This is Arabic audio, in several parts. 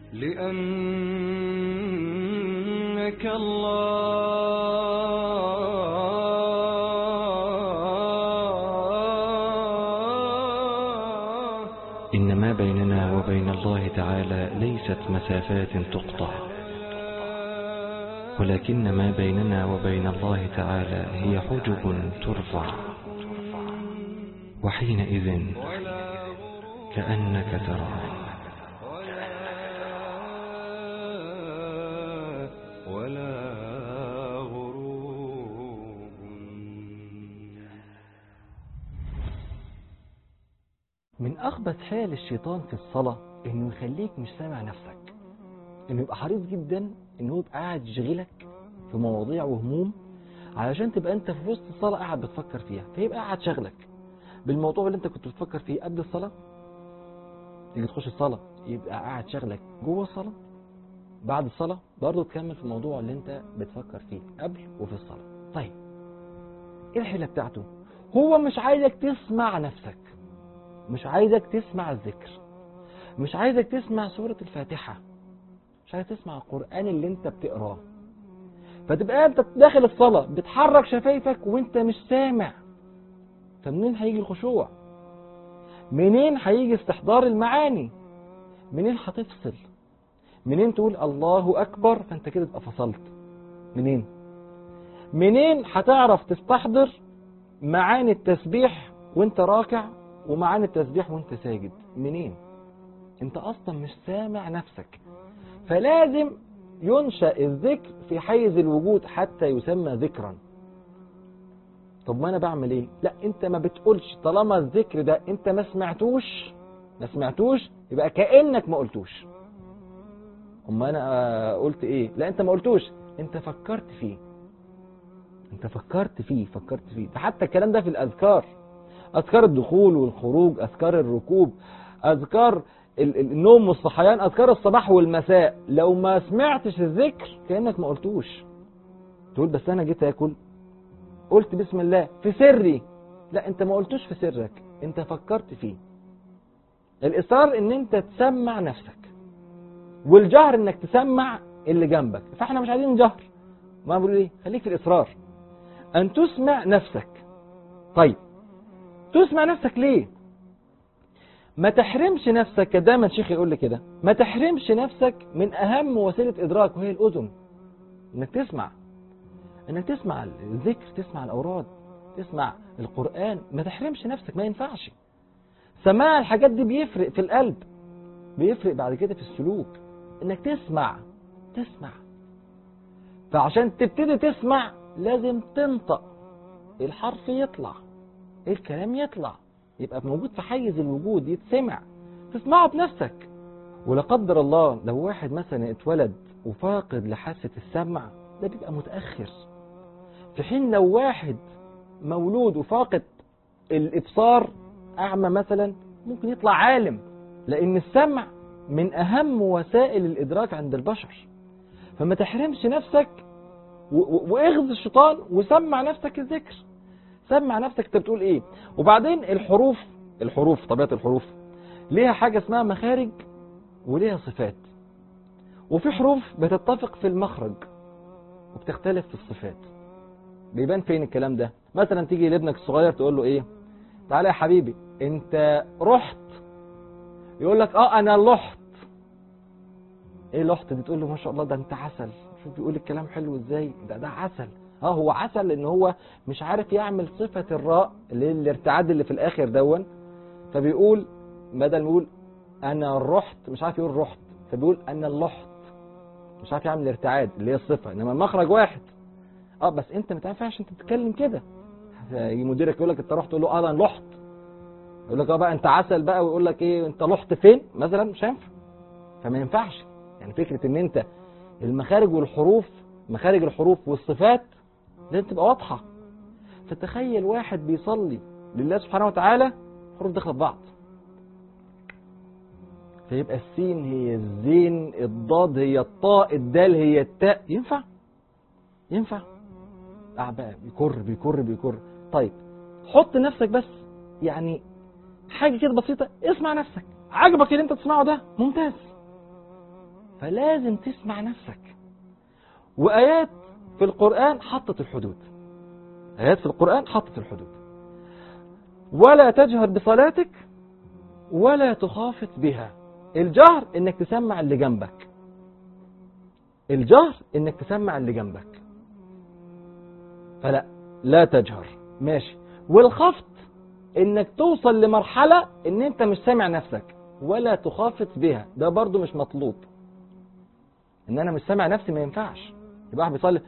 لأنك الله. إن ما بيننا وبين الله تعالى ليست مسافات تقطع، ولكن ما بيننا وبين الله تعالى هي حجب ترفع، وحينئذ كأنك تراه. ولا غروب. من أخبث حيل الشيطان في الصلاة إنه يخليك مش سامع نفسك، إنه يبقى حريص جدا إنه يبقى قاعد يشغلك في مواضيع وهموم علشان تبقى أنت في وسط الصلاة قاعد بتفكر فيها، فيبقى قاعد شغلك بالموضوع اللي أنت كنت بتفكر فيه قبل الصلاة. تيجي تخش الصلاة يبقى قاعد شغلك جوه الصلاة، بعد الصلاة برضه تكمل في الموضوع اللي أنت بتفكر فيه قبل وفي الصلاة. طيب إيه الحيلة بتاعته؟ هو مش عايزك تسمع نفسك، مش عايزك تسمع الذكر، مش عايزك تسمع سورة الفاتحة، مش عايز تسمع القرآن اللي انت بتقراه. فتبقى انت داخل الصلاة بتحرك شفايفك وانت مش سامع. فمنين هيجي الخشوع؟ منين هيجي استحضار المعاني؟ منين هتفصل؟ منين تقول الله أكبر فانت كده تبقى فصلت؟ منين هتعرف تستحضر معاني التسبيح وانت راكع ومعاني التسبيح وانت ساجد؟ منين؟ انت اصلا مش سامع نفسك. فلازم ينشأ الذكر في حيز الوجود حتى يسمى ذكرا. طب ما انا بعمل ايه؟ لا انت ما بتقولش، طالما الذكر ده انت ما سمعتوش يبقى كأنك ما قلتوش. اما انا قلت ايه؟ لا انت ما قلتوش، انت فكرت فيه. ده حتى الكلام ده في الأذكار، أذكار الدخول والخروج، أذكار الركوب، أذكار النوم والصحيان، أذكار الصباح والمساء. لو ما سمعتش الذكر كأنك ما قلتوش. تقول بس أنا جيت أكل قلت بسم الله في سري، لا أنت ما قلتوش في سرك، أنت فكرت فيه. الإصرار إن أنت تسمع نفسك، والجهر إنك تسمع اللي جنبك. فإحنا مش عايزين جهر، ما بقول إيه؟ خليك في الإصرار أن تسمع نفسك. طيب تسمع نفسك ليه؟ ما تحرمش نفسك، دايما شيخ يقول لي كده، ما تحرمش نفسك من أهم وسيلة إدراك وهي الأذن. إنك تسمع الذكر، تسمع الأوراد، تسمع القرآن. ما تحرمش نفسك، ما ينفعش. سماع الحاجات دي بيفرق في القلب، بيفرق بعد كده في السلوك. إنك تسمع. فعشان تبتدي تسمع لازم تنطق، الحرف يطلع، الكلام يطلع، يبقى موجود في حيز الوجود، يتسمع، تسمعه بنفسك. ولا قدر الله لو واحد مثلا اتولد وفاقد لحاسة السمع، ده بيبقى متأخر. في حين لو واحد مولود وفاقد الإبصار، أعمى مثلا، ممكن يطلع عالم، لأن السمع من أهم وسائل الإدراك عند البشر. فما تحرمش نفسك واغذ الشيطان وسمع نفسك الذكر. سمع نفسك انت بتقول ايه. وبعدين الحروف طبيعة الحروف ليها حاجة اسمها مخارج وليها صفات، وفي حروف بتتفق في المخرج وبتختلف في الصفات. بيبان فين الكلام ده؟ مثلا تيجي لابنك الصغير تقول له ايه؟ تعالى يا حبيبي انت رحت، يقول لك انا لحت. ايه لحت دي؟ تقول له ما شاء الله ده انت عسل، شوف بيقول الكلام حلو ازاي، ده عسل. هو عسل لان هو مش عارف يعمل صفة الراء اللي الارتعاد اللي في الاخر دون، فبيقول بدل ما يقول انا رحت مش عارف يقول رحت، فبيقول انا اللحت، مش عارف يعمل الارتعاد اللي هي الصفة، انما المخرج واحد. بس انت ما تنفعش انت تتكلم كده. يجي مديرك يقول لك انت رحت، تقول له انا لحت، يقول لك بقى انت عسل بقى، ويقول لك ايه انت لحت فين مثلا، مش هينفع. فما ينفعش. يعني فكرة ان انت المخارج والحروف، مخارج الحروف والصفات لازم تبقى واضحة. فتخيل واحد بيصلي لله سبحانه وتعالى، حروف داخله في بعض، فيبقى السين هي الزين، الضاد هي الطاء، الدال هي التاء. ينفع؟ بقى بيكر. طيب حط نفسك بس، يعني حاجة كده بسيطة، اسمع نفسك. عجبك اللي انت تسمعه ده، ممتاز. فلازم تسمع نفسك. وآيات في القرآن حطت الحدود، آيات في القرآن حطت الحدود. ولا تجهر بصلاتك ولا تخافت بها. الجهر انك تسمع اللي جنبك، الجهر انك تسمع اللي جنبك، فلا لا تجهر ماشي. والخفت انك توصل لمرحلة ان انت مش سامع نفسك. ولا تخافت بها ده برضو مش مطلوب. ان انا مش سامع نفسي ما ينفعش. يبقى واحد بيصلي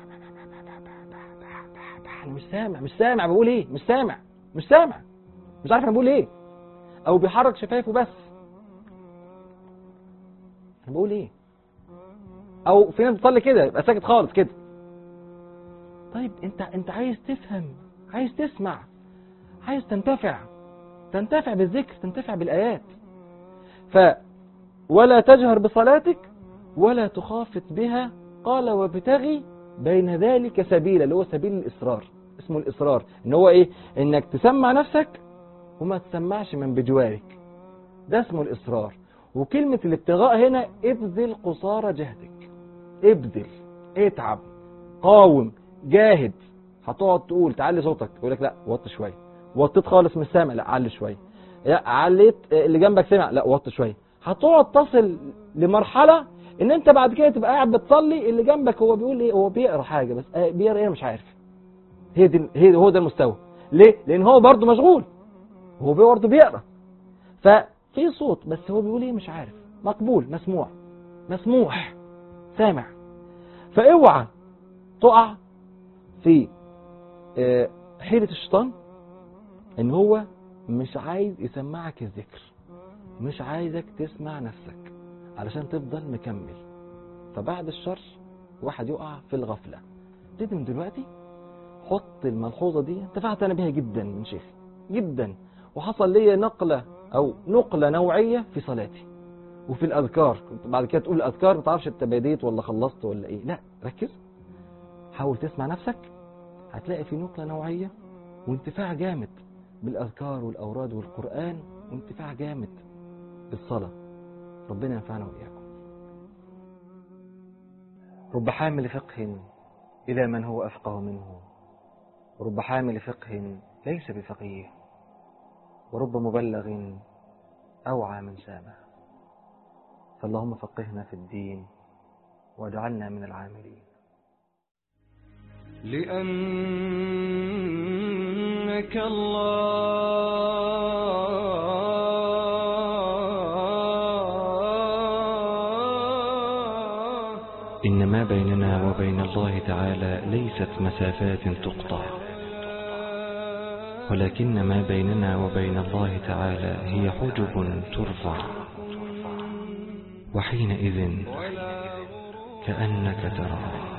انا مش سامع بقول ايه، مش سامع مش عارف انا بقول ايه، او بيحرك شفايفه بس انا بقول ايه. او في ناس بتصلي كده يبقى ساكت خالص كده. طيب انت عايز تفهم، عايز تسمع، عايز تنتفع بالذكر، تنتفع بالآيات. ولا تجهر بصلاتك ولا تخافت بها. قال وابتغي بين ذلك سبيلا، اللي هو سبيل الإصرار، اسمه الإصرار. ان هو ايه؟ انك تسمع نفسك وما تسمعش من بجوارك، ده اسمه الإصرار. وكلمة الابتغاء هنا ابذل قصارى جهدك، ابذل، اتعب، قاوم، جاهد. هتقعد تقول تعلي صوتك، يقول لك لا وطي شويه، وطيت خالص مش سامع، لا علي شويه، لا عليت اللي جنبك سمع، لا وطي شويه. هتقعد تصل لمرحله ان انت بعد كده تبقى قاعد بتصلي اللي جنبك هو بيقول ايه، هو بيقرا حاجه بس بيقرا ايه مش عارف. هو ده المستوى. ليه؟ لان هو برضه مشغول، هو برضه بيقرا، ففي صوت بس هو بيقول ايه مش عارف. مقبول، مسموع، مسموح، سامع. فاوعى تقع في حيلة الشيطان ان هو مش عايز يسمعك الذكر، مش عايزك تسمع نفسك علشان تفضل مكمل. فبعد الشر واحد يقع في الغفلة. ابتدي من دلوقتي حط الملحوظة دي، انتفعت انا بيها جدا من شيخ جدا، وحصل لي نقلة نوعية في صلاتي وفي الأذكار. كنت بعد كده تقول الأذكار ما تعرفش انت بديت ولا خلصت ولا ايه. لا ركز، حاول تسمع نفسك، هتلاقي في نقلة نوعية وانتفاع جامد بالأذكار والأوراد والقرآن، وانتفاع جامد بالصلاة. ربنا ينفعنا وإياكم. رب حامل فقه إلى من هو أفقه منه، ورب حامل فقه ليس بفقيه، ورب مبلغ أوعى من سامع. فاللهم فقهنا في الدين واجعلنا من العاملين. لأنك الله إن ما بيننا وبين الله تعالى ليست مسافات تقطع، ولكن ما بيننا وبين الله تعالى هي حجب ترفع، وحينئذ كأنك تراه.